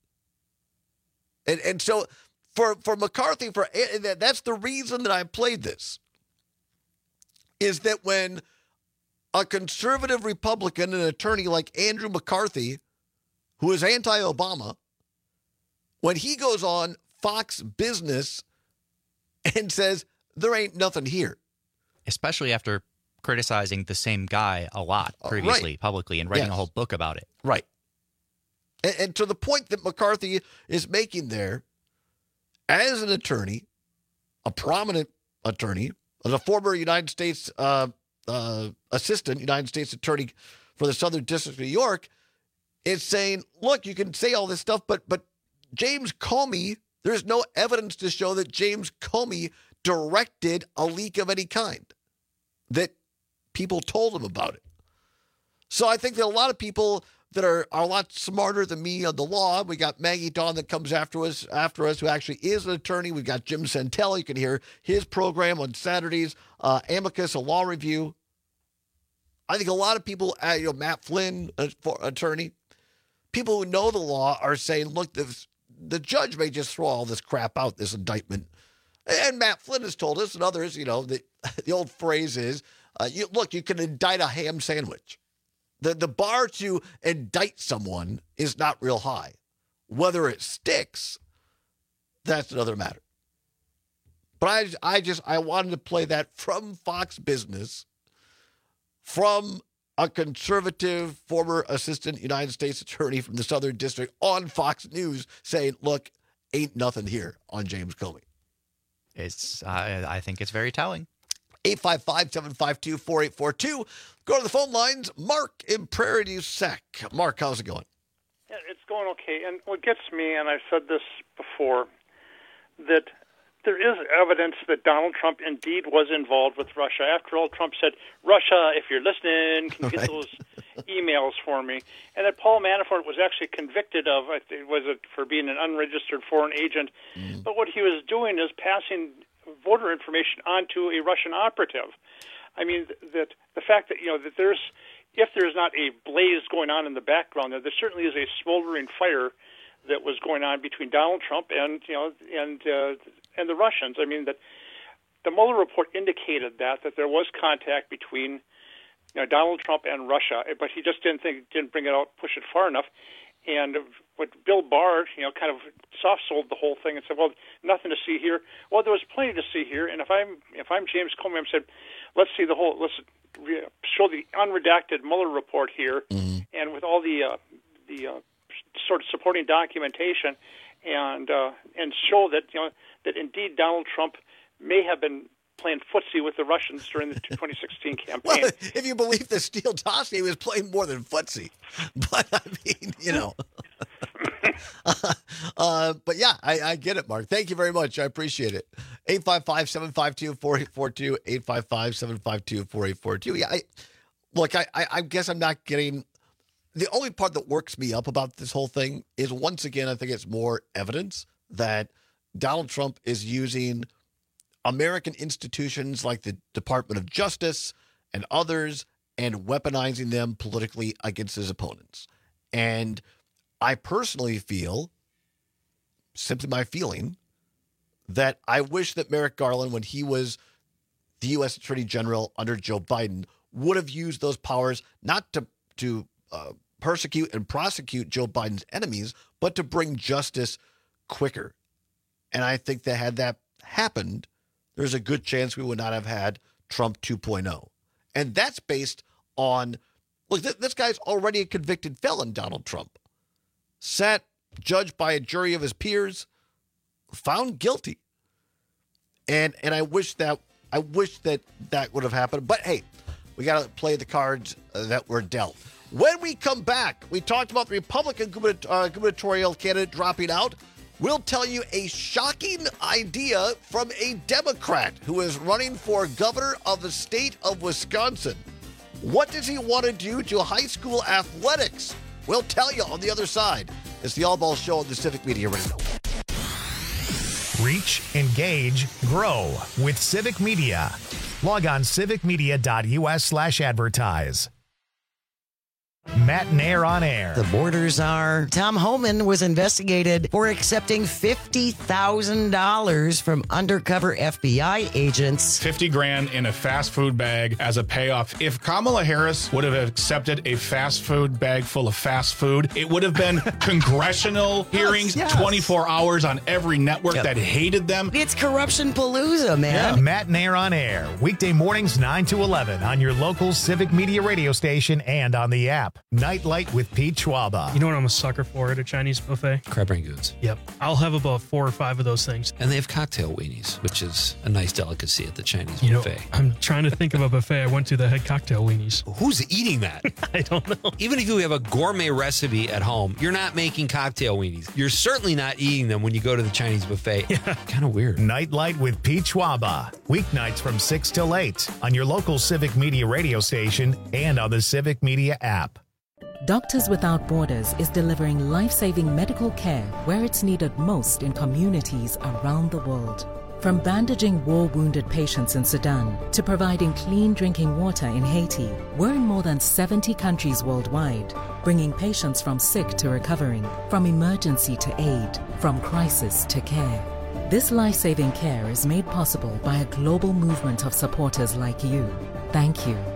And so for McCarthy, that's the reason that I played this, is that when a conservative Republican, an attorney like Andrew McCarthy, who is anti-Obama, when he goes on Fox Business and says, there ain't nothing here. Especially after criticizing the same guy a lot previously, publicly, and writing a whole book about it. Right. And to the point that McCarthy is making there, as an attorney, a prominent attorney, as a former United States assistant United States attorney for the Southern District of New York, is saying, look, you can say all this stuff, but James Comey, there's no evidence to show that James Comey directed a leak of any kind, that people told him about it. So I think that a lot of people that are a lot smarter than me on the law, we got Maggie Dawn that comes after us, who actually is an attorney. We've got Jim Santel. You can hear his program on Saturdays, Amicus, a law review. I think a lot of people, Matt Flynn, attorney, people who know the law are saying, look, the judge may just throw all this crap out, this indictment. And Matt Flynn has told us, and others, the old phrase is, you can indict a ham sandwich. The bar to indict someone is not real high. Whether it sticks, that's another matter. But I wanted to play that from Fox Business, from a conservative former assistant United States attorney from the Southern District on Fox News saying, look, ain't nothing here on James Comey. I think it's very telling. 855-752-4842. Go to the phone lines. Mark in Prairie du Sac. Mark, how's it going? Yeah, it's going okay. And what gets me, and I've said this before, that there is evidence that Donald Trump indeed was involved with Russia. After all, Trump said, Russia, if you're listening, can you get those emails for me? And that Paul Manafort was actually convicted of, for being an unregistered foreign agent. But what he was doing is passing voter information onto a Russian operative. I mean, that the fact that, that if there's not a blaze going on in the background, there certainly is a smoldering fire that was going on between Donald Trump and the Russians. I mean, that the Mueller report indicated that there was contact between Donald Trump and Russia, but he just didn't bring it out, push it far enough. And what Bill Barr, kind of soft-sold the whole thing and said, well, nothing to see here. Well, there was plenty to see here. And if I'm James Comey, I'm saying, let's show the unredacted Mueller report here, and with all the sort of supporting documentation, and show that that indeed Donald Trump may have been playing footsie with the Russians during the 2016 campaign. Well, if you believe the Steele dossier, he was playing more than footsie. But I mean, but yeah, I get it, Mark. Thank you very much. I appreciate it. 855-752-4842, 855-752-4842. Yeah, I guess I'm not getting. The only part that works me up about this whole thing is, once again, I think it's more evidence that Donald Trump is using American institutions like the Department of Justice and others and weaponizing them politically against his opponents. And I personally feel, simply my feeling, that I wish that Merrick Garland, when he was the U.S. Attorney General under Joe Biden, would have used those powers not to persecute and prosecute Joe Biden's enemies, but to bring justice quicker. And I think that had that happened, there's a good chance we would not have had Trump 2.0. And that's based on, look, this guy's already a convicted felon, Donald Trump. Sat, judged by a jury of his peers, found guilty. And I wish that would have happened. But hey, we got to play the cards that were dealt. When we come back, we talked about the Republican gubernatorial candidate dropping out. We'll tell you a shocking idea from a Democrat who is running for governor of the state of Wisconsin. What does he want to do to high school athletics? We'll tell you on the other side. It's the All Ball Show on the Civic Media Radio. Reach, engage, grow with Civic Media. Log on civicmedia.us/advertise. Matt Nair on air. The borders are. Tom Homan was investigated for accepting $50,000 from undercover FBI agents. $50,000 in a fast food bag as a payoff. If Kamala Harris would have accepted a fast food bag full of fast food, it would have been congressional hearings, yes. 24 hours on every network that hated them. It's corruption palooza, man. Yeah. Matt Nair on air. Weekday mornings 9 to 11 on your local Civic Media radio station and on the app. Nightlight with Pete Schwaba. You know what I'm a sucker for at a Chinese buffet? Crab rangoons. Yep. I'll have about 4 or 5 of those things. And they have cocktail weenies, which is a nice delicacy at the Chinese buffet. I'm trying to think of a buffet I went to that had cocktail weenies. Who's eating that? I don't know. Even if you have a gourmet recipe at home, you're not making cocktail weenies. You're certainly not eating them when you go to the Chinese buffet. Yeah. Kind of weird. Nightlight with Pete Schwaba. Weeknights from 6 till 8 on your local Civic Media radio station and on the Civic Media app. Doctors Without Borders is delivering life-saving medical care where it's needed most in communities around the world. From bandaging war-wounded patients in Sudan to providing clean drinking water in Haiti, we're in more than 70 countries worldwide, bringing patients from sick to recovering, from emergency to aid, from crisis to care. This life-saving care is made possible by a global movement of supporters like you. Thank you.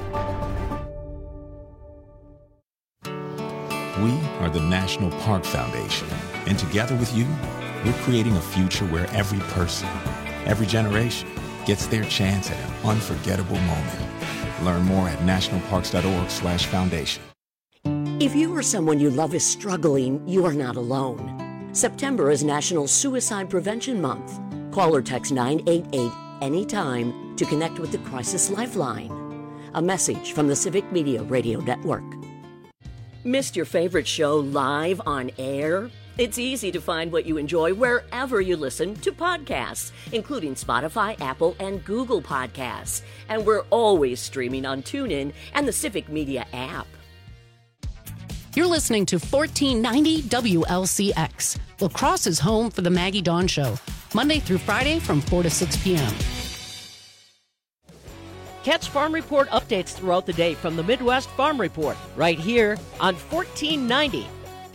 We are the National Park Foundation, and together with you, we're creating a future where every person, every generation, gets their chance at an unforgettable moment. Learn more at nationalparks.org/foundation. If you or someone you love is struggling, you are not alone. September is National Suicide Prevention Month. Call or text 988 anytime to connect with the Crisis Lifeline. A message from the Civic Media Radio Network. Missed your favorite show live on air? It's easy to find what you enjoy wherever you listen to podcasts, including Spotify, Apple, and Google Podcasts. And we're always streaming on TuneIn and the Civic Media app. You're listening to 1490 WLCX. La Crosse is home for the Maggie Dawn Show, Monday through Friday from 4 to 6 p.m. Catch Farm Report updates throughout the day from the Midwest Farm Report, right here on 1490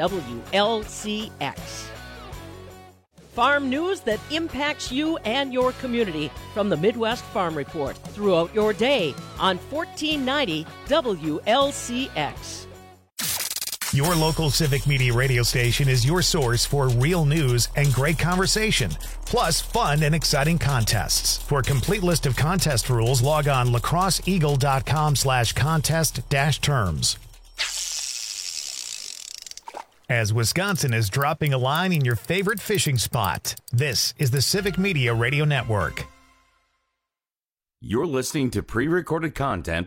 WLCX. Farm news that impacts you and your community from the Midwest Farm Report throughout your day on 1490 WLCX. Your local Civic Media radio station is your source for real news and great conversation, plus fun and exciting contests. For a complete list of contest rules, log on lacrosseeagle.com/contest-terms. As Wisconsin is dropping a line in your favorite fishing spot, this is the Civic Media Radio Network. You're listening to pre-recorded content.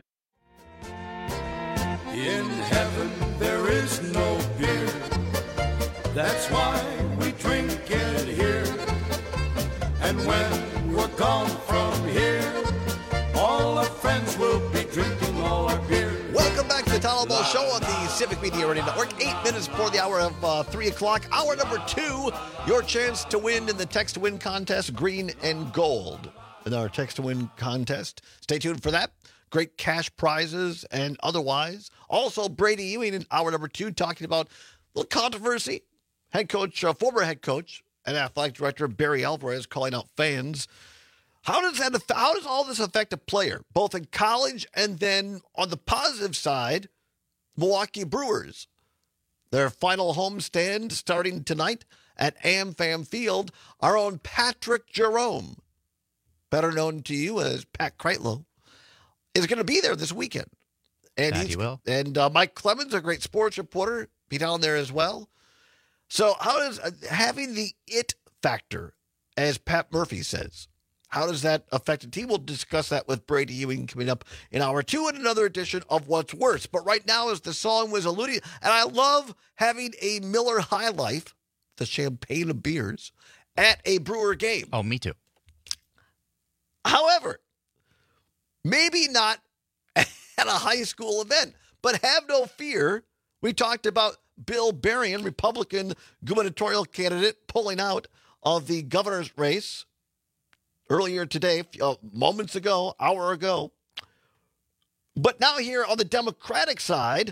In heaven there is no beer. That's why we drink it here. And when we're gone from here, all our friends will be drinking all our beer. Welcome back to the Tom Ball Show on the Civic Media Radio Network. 8 minutes before the hour of 3 o'clock. Hour number 2, your chance to win in the Text to Win contest, green and gold. In our Text to Win contest. Stay tuned for that. Great cash prizes and otherwise. Also, Brady Ewing in hour number 2 talking about a little controversy. Head coach, former head coach and athletic director Barry Alvarez calling out fans. How does all this affect a player, both in college and then on the positive side, Milwaukee Brewers? Their final homestand starting tonight at AmFam Field. Our own Patrick Jerome, better known to you as Pat Kreitlow, is going to be there this weekend. And he will. And Mike Clemens, a great sports reporter, be down there as well. So how does having the it factor, as Pat Murphy says, how does that affect a team? We'll discuss that with Brady Ewing coming up in hour 2 in another edition of What's Worse. But right now, as the song was alluding, and I love having a Miller High Life, the champagne of beers, at a Brewer game. Oh, me too. However, maybe not at a high school event, but have no fear. We talked about Bill Berrien, Republican gubernatorial candidate, pulling out of the governor's race earlier today, moments ago, hour ago. But now here on the Democratic side,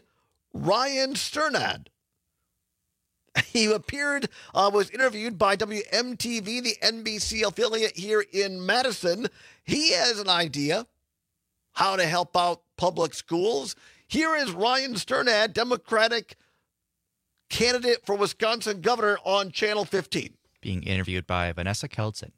Ryan Sternad. He was interviewed by WMTV, the NBC affiliate here in Madison. He has an idea how to help out public schools. Here is Ryan Sternad, Democratic candidate for Wisconsin governor, on Channel 15. Being interviewed by Vanessa Keldson.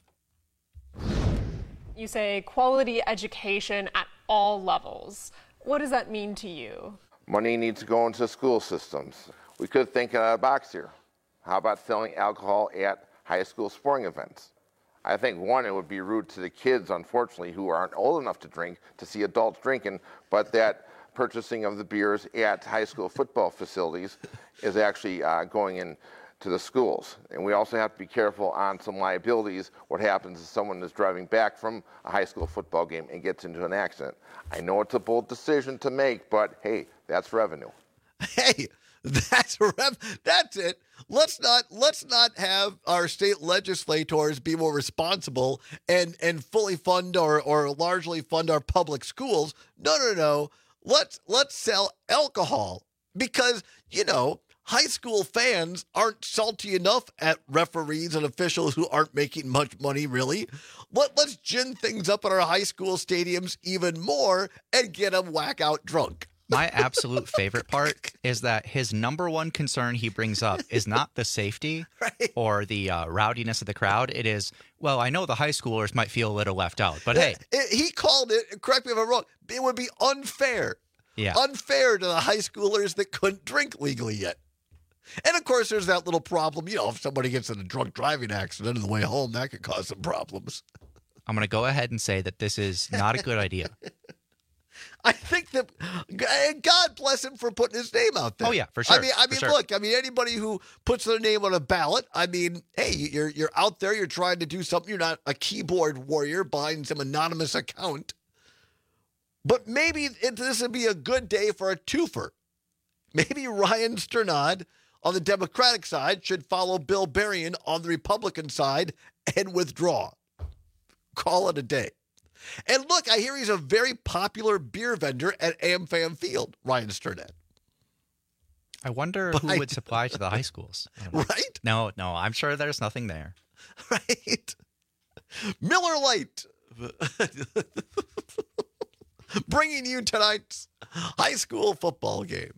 You say quality education at all levels. What does that mean to you? Money needs to go into school systems. We could think out of the box here. How about selling alcohol at high school sporting events? I think, one, it would be rude to the kids, unfortunately, who aren't old enough to drink, to see adults drinking, but that purchasing of the beers at high school football facilities is actually going into the schools. And we also have to be careful on some liabilities. What happens if someone is driving back from a high school football game and gets into an accident? I know it's a bold decision to make, but hey, that's revenue. Hey, that's it. Let's not have our state legislators be more responsible and fully fund or largely fund our public schools. No. Let's sell alcohol because, high school fans aren't salty enough at referees and officials who aren't making much money, really. Let's gin things up in our high school stadiums even more and get them whack out drunk. My absolute favorite part is that his number one concern he brings up is not the safety or the rowdiness of the crowd. It is, well, I know the high schoolers might feel a little left out, but hey. He called it, correct me if I'm wrong, it would be unfair. Yeah. Unfair to the high schoolers that couldn't drink legally yet. And, of course, there's that little problem. If somebody gets in a drunk driving accident on the way home, that could cause some problems. I'm going to go ahead and say that this is not a good idea. I think that God bless him for putting his name out there. Oh, yeah, for sure. Look, anybody who puts their name on a ballot, hey, you're out there, you're trying to do something. You're not a keyboard warrior behind some anonymous account. But maybe this would be a good day for a twofer. Maybe Ryan Sternad on the Democratic side should follow Bill Berrien on the Republican side and withdraw. Call it a day. And look, I hear he's a very popular beer vendor at AmFam Field, Ryan Sternad. I wonder who would supply to the high schools. Right? No, I'm sure there's nothing there. Right? Miller Lite. Bringing you tonight's high school football game.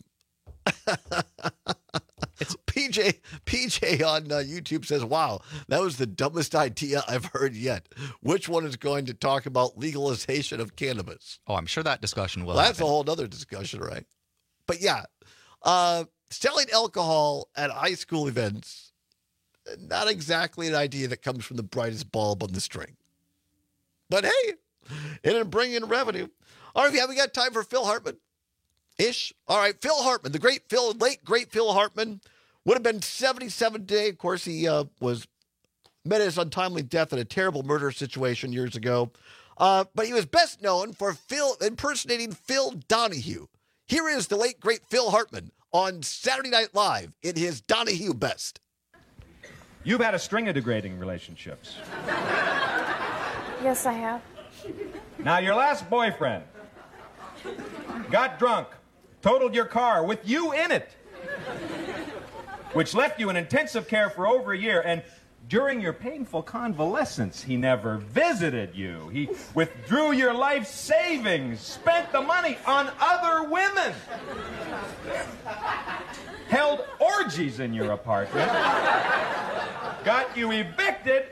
It's PJ on YouTube says, wow, that was the dumbest idea I've heard yet. Which one is going to talk about legalization of cannabis? Oh, I'm sure that discussion will That's happen. a whole other discussion, right? But yeah, selling alcohol at high school events, not exactly an idea that comes from the brightest bulb on the string. But hey, it'll bring in revenue. All right, yeah, we got time for Phil Hartman. Ish. All right, Phil Hartman, the late great Phil Hartman, would have been 77 today. Of course, he met his untimely death in a terrible murder situation years ago. But he was best known for impersonating Phil Donahue. Here is the late great Phil Hartman on Saturday Night Live in his Donahue best. You've had a string of degrading relationships. Yes, I have. Now, your last boyfriend got drunk, totaled your car with you in it, which left you in intensive care for over a year. And during your painful convalescence, he never visited you. He withdrew your life savings, spent the money on other women, held orgies in your apartment, got you evicted,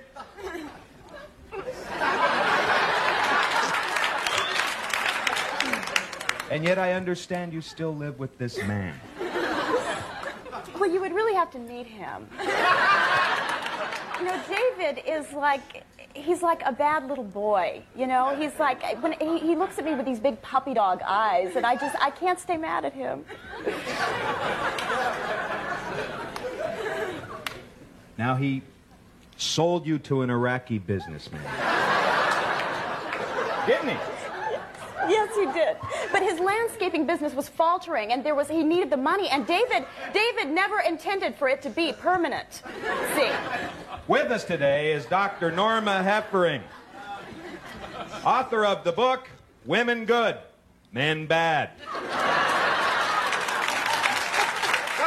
and yet I understand you still live with this man. Well, you would really have to meet him. David is he's like a bad little boy, He's like, when he looks at me with these big puppy dog eyes, and I can't stay mad at him. Now, he sold you to an Iraqi businessman. Didn't he? Yes, he did. But his landscaping business was faltering, and he needed the money, and David never intended for it to be permanent. See? With us today is Dr. Norma Heffering, author of the book, Women Good, Men Bad.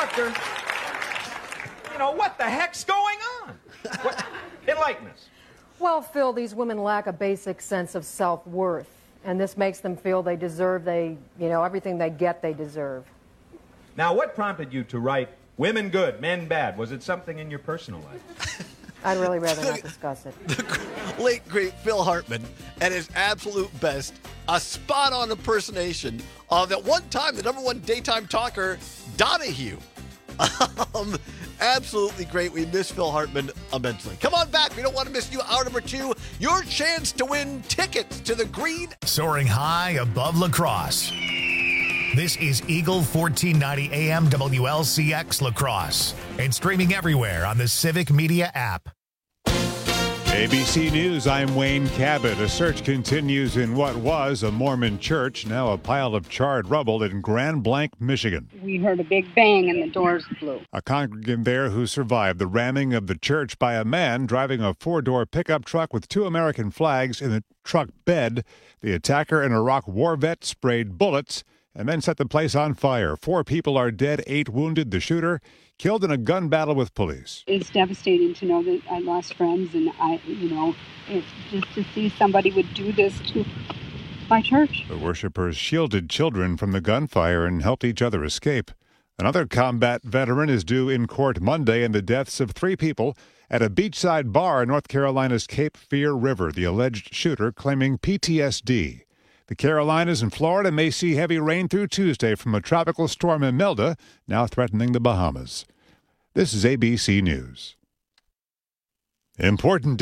Doctor, what the heck's going on? Enlighten us. Well, Phil, these women lack a basic sense of self-worth, and this makes them feel they deserve, everything they get, they deserve. Now, what prompted you to write Women Good, Men Bad? Was it something in your personal life? I'd really rather not discuss it. The late, great Phil Hartman at his absolute best, a spot-on impersonation of at one time the number one daytime talker, Donahue. Absolutely great. We miss Phil Hartman immensely. Come on back. We don't want to miss you. Hour number 2, your chance to win tickets to the Green. Soaring high above La Crosse. This is Eagle 1490 AM WLCX La Crosse and streaming everywhere on the Civic Media app. ABC News, I'm Wayne Cabot. A search continues in what was a Mormon church, now a pile of charred rubble in Grand Blanc, Michigan. We heard a big bang and the doors flew. A congregant there who survived the ramming of the church by a man driving a 4-door pickup truck with 2 American flags in the truck bed. The attacker, an Iraq war vet, sprayed bullets and then set the place on fire. 4 people are dead, 8 wounded. The shooter killed in a gun battle with police. It's devastating to know that I lost friends, and it's just to see somebody would do this to my church. The worshipers shielded children from the gunfire and helped each other escape. Another combat veteran is due in court Monday in the deaths of 3 people at a beachside bar in North Carolina's Cape Fear River, the alleged shooter claiming PTSD. The Carolinas and Florida may see heavy rain through Tuesday from a tropical storm Imelda, now threatening the Bahamas. This is ABC News. Important